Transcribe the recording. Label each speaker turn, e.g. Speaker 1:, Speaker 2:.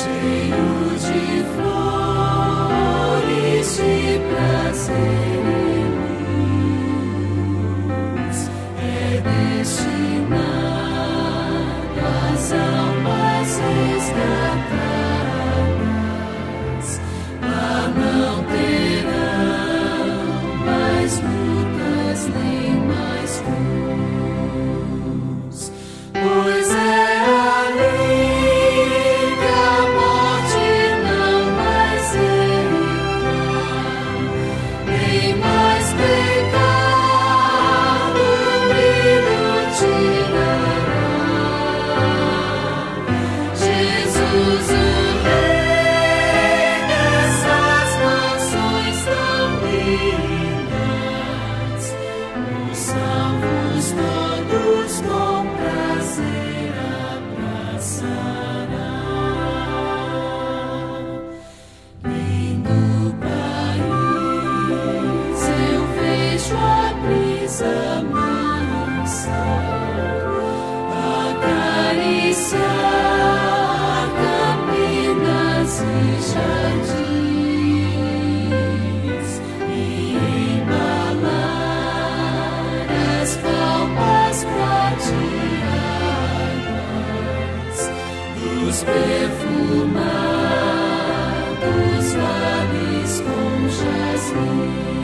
Speaker 1: cheio de flores de prazer e luz, é destinado às almas resgatadas. Lá não terão mais lutas nem mais cruz, pois é todos com prazer abraçará. Lindo país, eu vejo a brisa mansa acariciar campinas e jardins e embalar as palmas prateadas dos perfumados vales com jasmim.